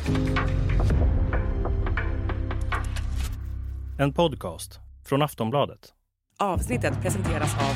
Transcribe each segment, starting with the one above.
En podcast från Aftonbladet. Avsnittet presenteras av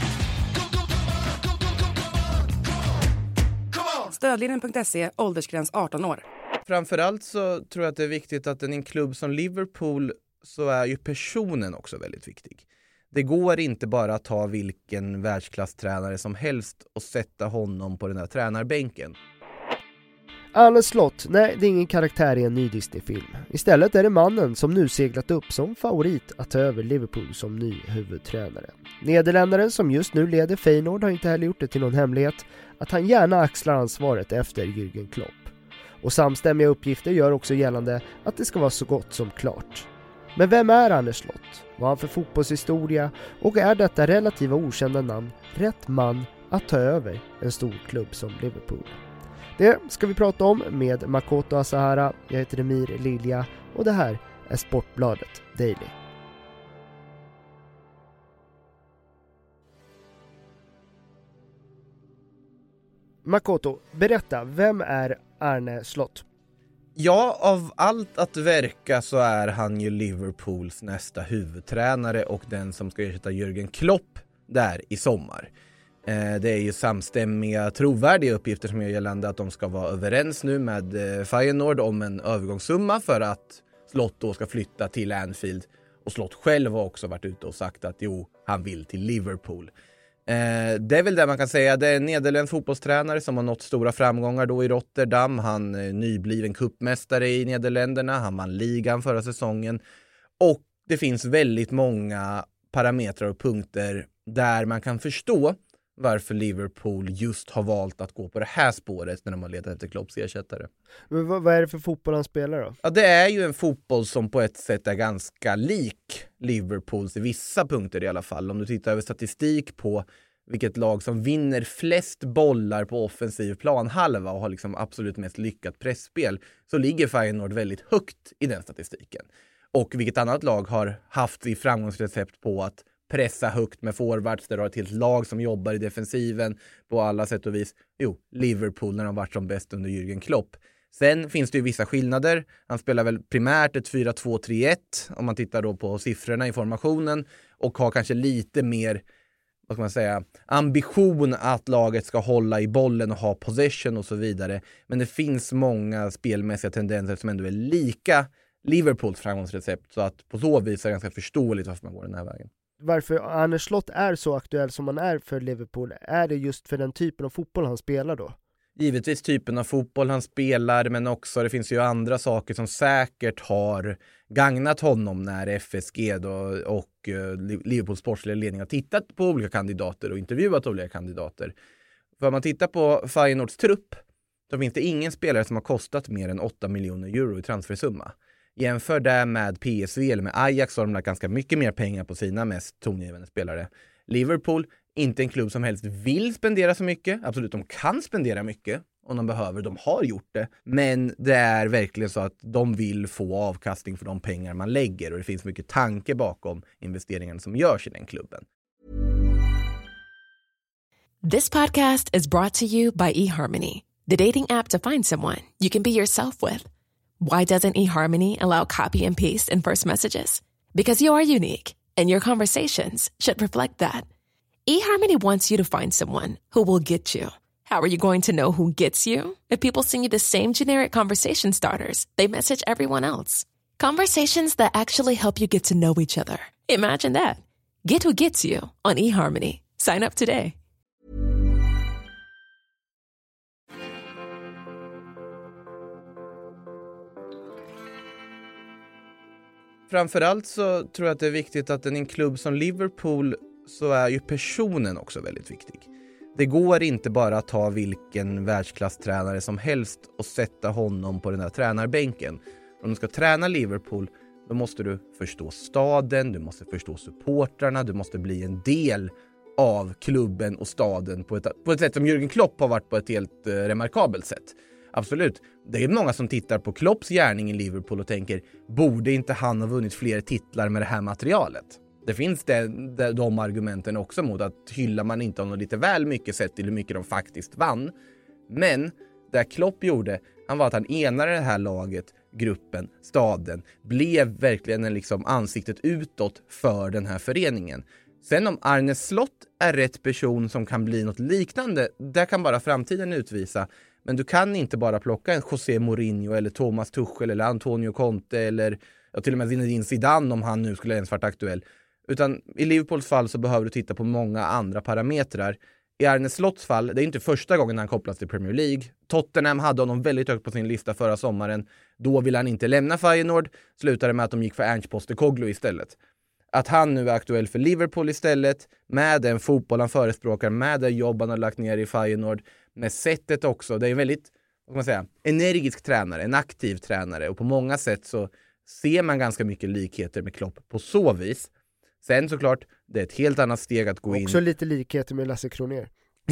Stödlinjen.se, åldersgräns 18 år. Framförallt så tror jag att det är viktigt att i en klubb som Liverpool så är ju personen också väldigt viktig. Det går inte bara att ta vilken världsklasstränare som helst och sätta honom på den där tränarbänken. Arne Slott, nej, det är ingen karaktär i en ny Disney-film. Istället är det mannen som nu seglat upp som favorit att ta över Liverpool som ny huvudtränare. Nederländaren som just nu leder Feyenoord har inte heller gjort det till någon hemlighet att han gärna axlar ansvaret efter Jürgen Klopp. Och samstämmiga uppgifter gör också gällande att det ska vara så gott som klart. Men vem är Arne Slott? Vad har han för fotbollshistoria? Och är detta relativa okända namn rätt man att ta över en stor klubb som Liverpool? Det ska vi prata om med Makoto Asahara. Jag heter Emir Lilja och det här är Sportbladet Daily. Makoto, berätta, vem är Arne Slott? Ja, av allt att verka så är han ju Liverpools nästa huvudtränare och den som ska ersätta Jürgen Klopp där i sommar. Det är ju samstämmiga, trovärdiga uppgifter som gör gällande att de ska vara överens nu med Feyenoord om en övergångssumma för att Slott då ska flytta till Anfield. Och Slott själv har också varit ute och sagt att han vill till Liverpool. Det är väl det man kan säga. Det är en nederländsk fotbollstränare som har nått stora framgångar då i Rotterdam. Han är nybliven cupmästare i Nederländerna. Han vann ligan förra säsongen. Och det finns väldigt många parametrar och punkter där man kan förstå varför Liverpool just har valt att gå på det här spåret när de har letat efter Klopps ersättare. Men vad är det för fotboll han spelar då? Ja, det är ju en fotboll som på ett sätt är ganska lik Liverpools i vissa punkter i alla fall. Om du tittar över statistik på vilket lag som vinner flest bollar på offensiv planhalva och har liksom absolut mest lyckat pressspel, så ligger Feyenoord väldigt högt i den statistiken. Och vilket annat lag har haft i framgångsrecept på att pressa högt med forwards, där du har ett helt lag som jobbar i defensiven på alla sätt och vis. Liverpool när de varit som bäst under Jürgen Klopp. Sen finns det ju vissa skillnader. Han spelar väl primärt ett 4-2-3-1 om man tittar då på siffrorna i formationen och har kanske lite mer, vad ska man säga, ambition att laget ska hålla i bollen och ha possession och så vidare. Men det finns många spelmässiga tendenser som ändå är lika Liverpools framgångsrecept, så att på så vis är det ganska förståeligt varför man går den här vägen. Varför Arne Slott är så aktuell som han är för Liverpool, är det just för den typen av fotboll han spelar då? Givetvis typen av fotboll han spelar, men också det finns ju andra saker som säkert har gagnat honom när FSG då och Liverpools sportsliga ledning har tittat på olika kandidater och intervjuat olika kandidater. För om man tittar på Feyenoords trupp, då finns det ingen spelare som har kostat mer än 8 miljoner euro i transfersumma. Jämför det med PSV eller med Ajax, så har de lagt ganska mycket mer pengar på sina mest tongivande spelare. Liverpool, inte en klubb som helst vill spendera så mycket. Absolut, de kan spendera mycket om de behöver. De har gjort det. Men det är verkligen så att de vill få avkastning för de pengar man lägger. Och det finns mycket tanke bakom investeringarna som görs i den klubben. This podcast is brought to you by eHarmony, the dating app to find someone you can be yourself with. Why doesn't eHarmony allow copy and paste in first messages? Because you are unique, and your conversations should reflect that. eHarmony wants you to find someone who will get you. How are you going to know who gets you? If people send you the same generic conversation starters they message everyone else. Conversations that actually help you get to know each other. Imagine that. Get who gets you on eHarmony. Sign up today. Framförallt så tror jag att det är viktigt att i en klubb som Liverpool så är ju personen också väldigt viktig. Det går inte bara att ta vilken världsklasstränare som helst och sätta honom på den där tränarbänken. Om du ska träna Liverpool, då måste du förstå staden, du måste förstå supportrarna, du måste bli en del av klubben och staden på ett sätt som Jürgen Klopp har varit på ett helt remarkabelt sätt. Absolut, det är många som tittar på Klopps gärning i Liverpool och tänker, borde inte han ha vunnit fler titlar med det här materialet? Det finns de argumenten också mot att hyllar man inte honom lite väl mycket sett till hur mycket de faktiskt vann. Men det Klopp gjorde, Han var att han enade det här laget, gruppen, staden, blev verkligen en liksom ansiktet utåt för den här föreningen. Sen om Arne Slott är rätt person som kan bli något liknande, det kan bara framtiden utvisa. Men du kan inte bara plocka en José Mourinho eller Thomas Tuchel eller Antonio Conte eller till och med Zinedine Zidane om han nu skulle ens varit aktuell. Utan i Liverpools fall så behöver du titta på många andra parametrar. I Arne Slotts fall, det är inte första gången han kopplas till Premier League. Tottenham hade honom väldigt högt på sin lista förra sommaren. Då ville han inte lämna Feyenoord. Slutade med att de gick för Ange Postecoglou istället. Att han nu är aktuell för Liverpool istället, med den fotboll han förespråkar, med det jobb han har lagt ner i Feyenoord, med sättet också. Det är en väldigt, vad kan man säga, energisk tränare, en aktiv tränare. Och på många sätt så ser man ganska mycket likheter med Klopp på så vis. Sen såklart, det är ett helt annat steg att gå in. Också lite likheter med Lasse Kronér.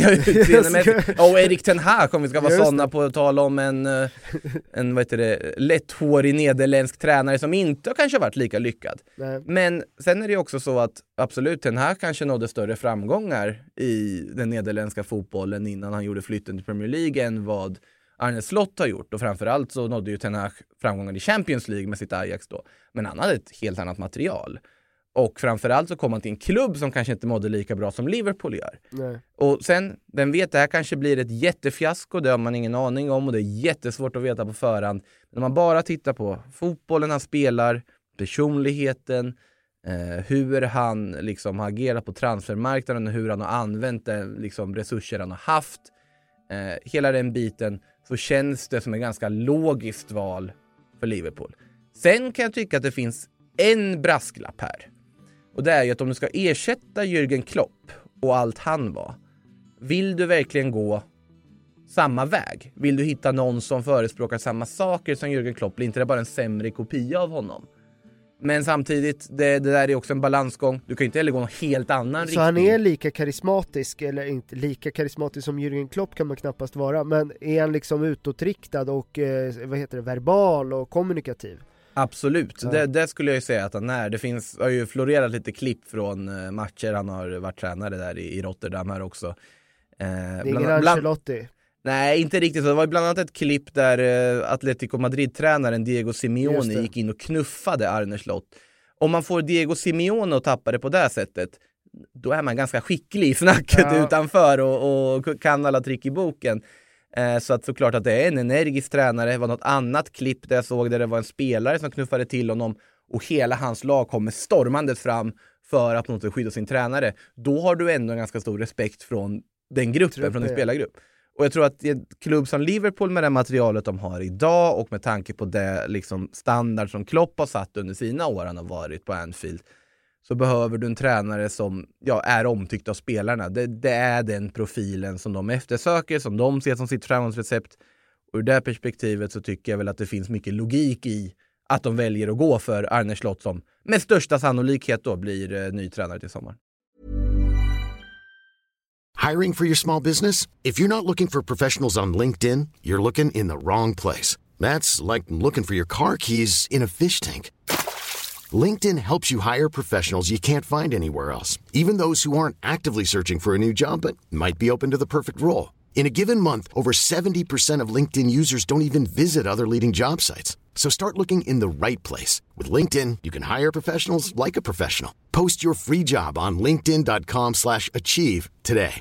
Och Erik Ten Hag, om vi ska vara sådana på att tala om en vad heter det, lätthårig nederländsk tränare som inte kanske varit lika lyckad. Nej. Men sen är det också så att absolut, Ten Hag kanske nådde större framgångar i den nederländska fotbollen innan han gjorde flytten till Premier League än vad Arne Slott har gjort. Och framförallt så nådde ju Ten Hag framgångar i Champions League med sitt Ajax då. Men han hade ett helt annat material. Och framförallt så kom han till en klubb som kanske inte mådde lika bra som Liverpool gör. Nej. Och sen, den vet det här kanske blir ett jättefiasko, det har man ingen aning om och det är jättesvårt att veta på förhand. Men om man bara tittar på fotbollen han spelar, personligheten, hur han liksom har agerat på transfermarknaden och hur han har använt liksom, resurser han har haft, hela den biten, så känns det som ett ganska logiskt val för Liverpool. Sen kan jag tycka att det finns en brasklapp här. Och det är ju att om du ska ersätta Jürgen Klopp och allt han var, vill du verkligen gå samma väg? Vill du hitta någon som förespråkar samma saker som Jürgen Klopp? Blir inte det bara en sämre kopia av honom? Men samtidigt, det där är också en balansgång. Du kan ju inte heller gå någon helt annan riktning. Så han är lika karismatisk, eller inte lika karismatisk som Jürgen Klopp kan man knappast vara, men är han liksom utåtriktad och verbal och kommunikativ? Absolut, ja. det skulle jag ju säga att han är. Det har ju florerat lite klipp från matcher. Han har varit tränare där i Rotterdam här också. Det är ingen Ancelotti. Nej, inte riktigt. Så det var bland annat ett klipp där Atletico Madrid-tränaren Diego Simeone gick in och knuffade Arne Slott. Om man får Diego Simeone att tappa det på det sättet, då är man ganska skicklig i snacket utanför och kan alla trick i boken. Så att såklart att det är en energisk tränare. Det var något annat klipp där jag såg där det var en spelare som knuffade till honom och hela hans lag kommer stormandet fram för att något skydda sin tränare. Då har du ändå en ganska stor respekt från den gruppen, från din spelargrupp. Och jag tror att en klubb som Liverpool med det materialet de har idag och med tanke på det liksom standard som Klopp har satt under sina år han har varit på Anfield, så behöver du en tränare som är omtyckt av spelarna. Det är den profilen som de eftersöker, som de ser som sitt framgångsrecept. Och ur det perspektivet så tycker jag väl att det finns mycket logik i att de väljer att gå för Arne Slott som med största sannolikhet då blir ny tränare till sommaren. Hiring for your small business? If you're not looking for professionals on LinkedIn, you're looking in the wrong place. That's like looking for your car keys in a fish tank. LinkedIn helps you hire professionals you can't find anywhere else, even those who aren't actively searching for a new job but might be open to the perfect role. In a given month, over 70% of LinkedIn users don't even visit other leading job sites. So start looking in the right place. With LinkedIn, you can hire professionals like a professional. Post your free job on linkedin.com/achieve today.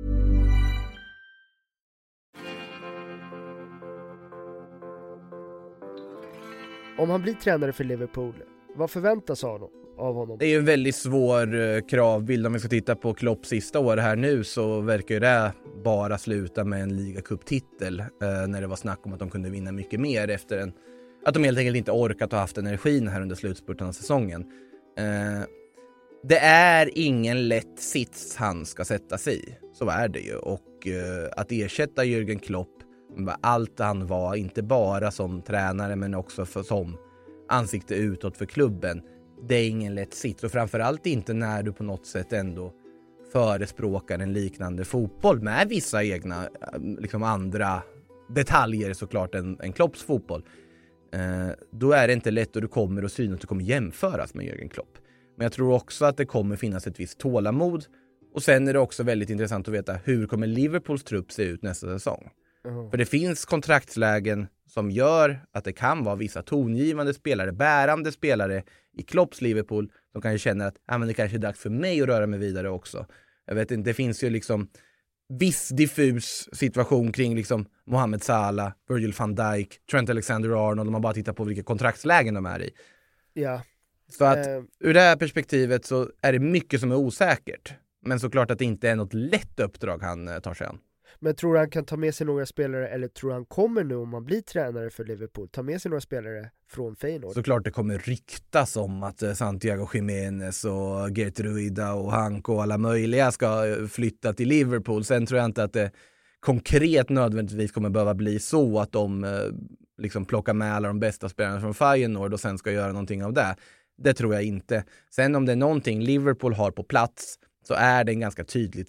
Om han blir tränare för Liverpool, vad förväntas av honom? Det är ju en väldigt svår kravbild. Om vi ska titta på Klopp sista år här nu så verkar ju det bara sluta med en ligacuptitel när det var snack om att de kunde vinna mycket mer efter att de helt enkelt inte orkat och haft energin här under slutspurten av säsongen. Det är ingen lätt sits han ska sätta sig i. Så är det ju. Och att ersätta Jürgen Klopp med allt han var, inte bara som tränare men också som ansikte utåt för klubben, det är ingen lätt sits. Och framförallt inte när du på något sätt ändå förespråkar en liknande fotboll med vissa egna liksom andra detaljer såklart än Klopps fotboll. Då är det inte lätt och du kommer att synas att du kommer jämföras med Jürgen Klopp. Men jag tror också att det kommer finnas ett visst tålamod. Och sen är det också väldigt intressant att veta hur kommer Liverpools trupp se ut nästa säsong. För det finns kontraktslägen som gör att det kan vara vissa tongivande spelare, bärande spelare i Klopps Liverpool som kanske känner att men det kanske är dags för mig att röra mig vidare också. Jag vet inte, det finns ju liksom viss diffus situation kring liksom Mohamed Salah, Virgil van Dijk, Trent Alexander-Arnold om man bara tittar på vilka kontraktslägen de är i. Ja. Så att ur det här perspektivet så är det mycket som är osäkert. Men såklart att det inte är något lätt uppdrag han tar sig an. Men tror du han kan ta med sig några spelare, eller tror han kommer nu om man blir tränare för Liverpool ta med sig några spelare från Feyenoord? Såklart det kommer ryktas om att Santiago Jiménez och Gert Ruida och Hanko och alla möjliga ska flytta till Liverpool. Sen tror jag inte att det konkret nödvändigtvis kommer behöva bli så att de liksom plockar med alla de bästa spelarna från Feyenoord och sen ska göra någonting av det. Det tror jag inte. Sen om det är någonting Liverpool har på plats så är det en ganska tydlig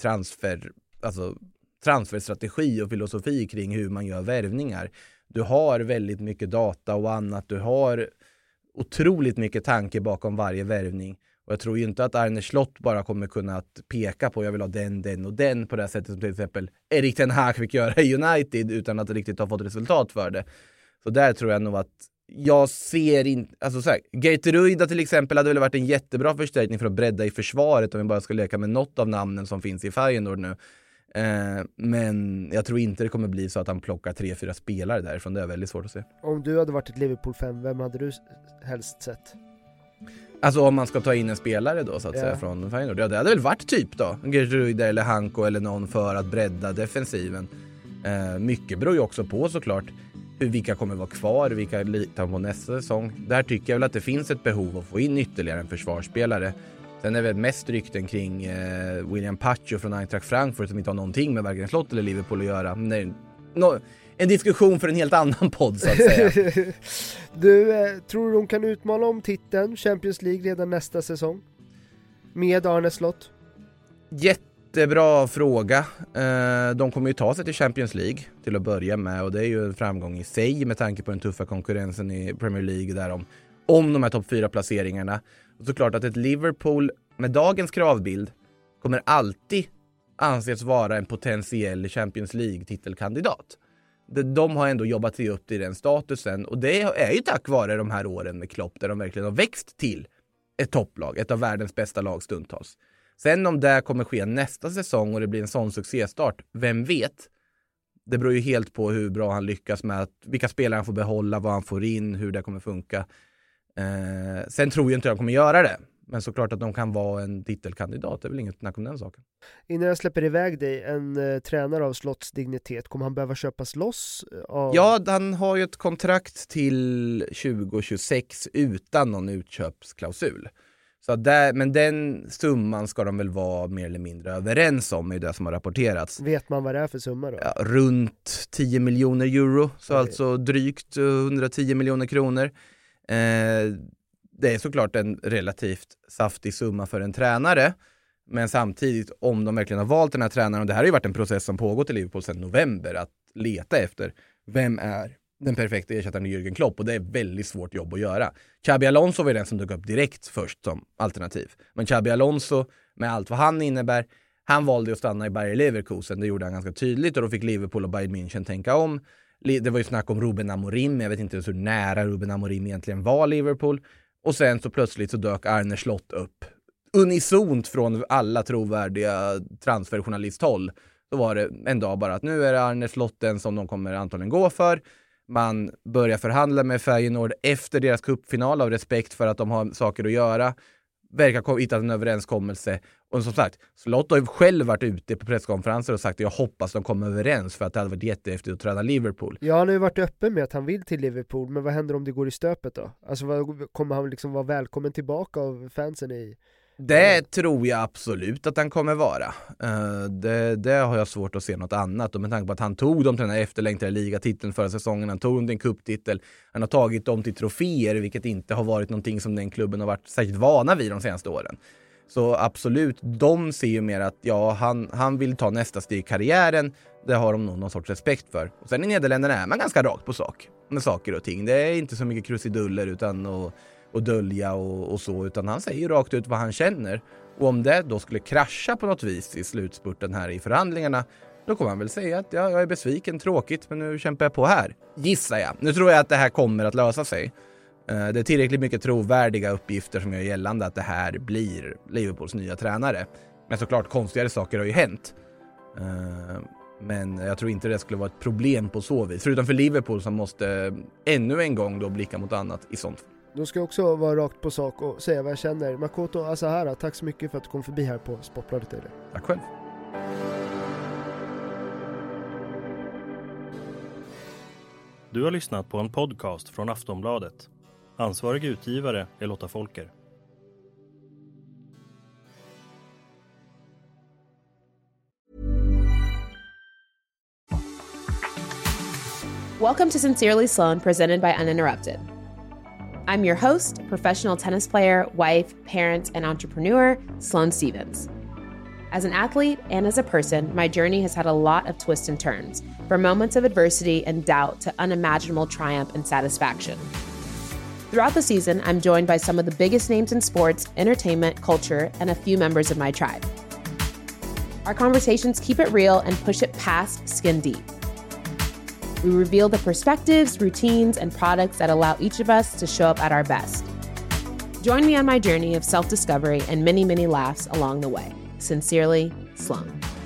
transferstrategi och filosofi kring hur man gör värvningar. Du har väldigt mycket data och annat. Du har otroligt mycket tanke bakom varje värvning. Och jag tror ju inte att Arne Slott bara kommer kunna att peka på jag vill ha den och den på det här sättet som till exempel Erik Ten Hag fick göra i United utan att riktigt ha fått resultat för det. Så där tror jag nog att jag ser inte, alltså så här, Gert Ruida till exempel hade väl varit en jättebra förstärkning för att bredda i försvaret om vi bara ska leka med något av namnen som finns i Feyenoord nu. Men jag tror inte det kommer bli så att han plockar 3-4 spelare därifrån, det är väldigt svårt att se. Om du hade varit ett Liverpool-fan, vem hade du helst sett? Alltså om man ska ta in en spelare då så att säga från Feyenoord, det hade väl varit typ då Gert Ruida eller Hanko eller någon för att bredda defensiven. Mycket beror ju också på såklart vilka kommer vara kvar, vilka litar på nästa säsong. Där tycker jag väl att det finns ett behov att få in ytterligare en försvarsspelare. Sen är det väl mest rykten kring William Pacho från Eintracht Frankfurt som inte har någonting med varken Slott eller Liverpool att göra. Men det är en diskussion för en helt annan podd så att säga. Du, tror du de kan utmana om titeln Champions League redan nästa säsong? Med Arne Slott? Jättebra fråga. De kommer ju ta sig till Champions League till att börja med och det är ju en framgång i sig med tanke på den tuffa konkurrensen i Premier League där om de här topp 4-placeringarna. Och såklart att ett Liverpool med dagens kravbild kommer alltid anses vara en potentiell Champions League-titelkandidat. De har ändå jobbat sig upp till den statusen och det är ju tack vare de här åren med Klopp där de verkligen har växt till ett topplag, ett av världens bästa lag stundtals. Sen om det kommer ske nästa säsong och det blir en sån succéstart, vem vet? Det beror ju helt på hur bra han lyckas med vilka spelare han får behålla, vad han får in, hur det kommer funka. Sen tror jag inte att de kommer göra det. Men såklart att de kan vara en titelkandidat. Det är väl inget snack om den saken. Innan jag släpper iväg dig, en tränare av Slotts dignitet, kommer han behöva köpas loss? Ja, han har ju ett kontrakt till 2026 utan någon utköpsklausul. Så men den summan ska de väl vara mer eller mindre överens om i det som har rapporterats. Vet man vad det är för summa då? Ja, runt 10 miljoner euro, så alltså drygt 110 miljoner kronor. Det är såklart en relativt saftig summa för en tränare. Men samtidigt, om de verkligen har valt den här tränaren, och det här har ju varit en process som pågått i Liverpool sedan november, att leta efter vem är den perfekta ersättaren till Jürgen Klopp, och det är väldigt svårt jobb att göra. Xabi Alonso var den som dök upp direkt först som alternativ. Men Xabi Alonso, med allt vad han innebär, han valde att stanna i Bayer Leverkusen. Det gjorde han ganska tydligt och då fick Liverpool och Bayern München tänka om. Det var ju snack om Ruben Amorim, jag vet inte hur nära Ruben Amorim egentligen var Liverpool. Och sen så plötsligt så dök Arne Slott upp. Unisont från alla trovärdiga transferjournalisthåll. Då var det en dag bara att nu är det Arne Slott den som de kommer antagligen gå för. Man börjar förhandla med Feyenoord efter deras cupfinal av respekt för att de har saker att göra. Verkar hitta en överenskommelse. Och som sagt, Slott har ju själv varit ute på presskonferenser och sagt att jag hoppas de kommer överens för att det hade varit jättehäftigt att träna Liverpool. Ja, han har ju varit öppen med att han vill till Liverpool, men vad händer om det går i stöpet då? Alltså kommer han liksom vara välkommen tillbaka av fansen i... Det tror jag absolut att han kommer vara. Det har jag svårt att se något annat. Och med tanke på att han tog dem till den här efterlängtade ligatiteln förra säsongen. Han tog dem till en cuptitel. Han har tagit dem till troféer, vilket inte har varit någonting som den klubben har varit särskilt vana vid de senaste åren. Så absolut, de ser ju mer att ja, han vill ta nästa steg i karriären. Det har de nog någon sorts respekt för. Och sen i Nederländerna är man ganska rakt på sak med saker och ting. Det är inte så mycket krusiduller utan och dölja och så, utan han säger rakt ut vad han känner. Och om det då skulle krascha på något vis i slutspurten här i förhandlingarna, Då kommer han väl säga att jag är besviken, tråkigt, men nu kämpar jag på här. Gissar jag. Nu tror jag att det här kommer att lösa sig. Det är tillräckligt mycket trovärdiga uppgifter som gör gällande att det här blir Liverpools nya tränare. Men såklart, konstigare saker har ju hänt. Men jag tror inte det skulle vara ett problem på så vis. Förutom för Liverpool som måste ännu en gång då blicka mot annat i sånt. Då ska jag också vara rakt på sak och säga vad jag känner. Makoto Asahara, tack så mycket för att du kom förbi här på Sportbladet. Tack själv. Du har lyssnat på en podcast från Aftonbladet. Ansvarig utgivare är Lotta Folker. Welcome to Sincerely Sloan, presented by Uninterrupted. I'm your host, professional tennis player, wife, parent, and entrepreneur, Sloane Stevens. As an athlete and as a person, my journey has had a lot of twists and turns, from moments of adversity and doubt to unimaginable triumph and satisfaction. Throughout the season, I'm joined by some of the biggest names in sports, entertainment, culture, and a few members of my tribe. Our conversations keep it real and push it past skin deep. We reveal the perspectives, routines, and products that allow each of us to show up at our best. Join me on my journey of self-discovery and many, many laughs along the way. Sincerely, Sloane.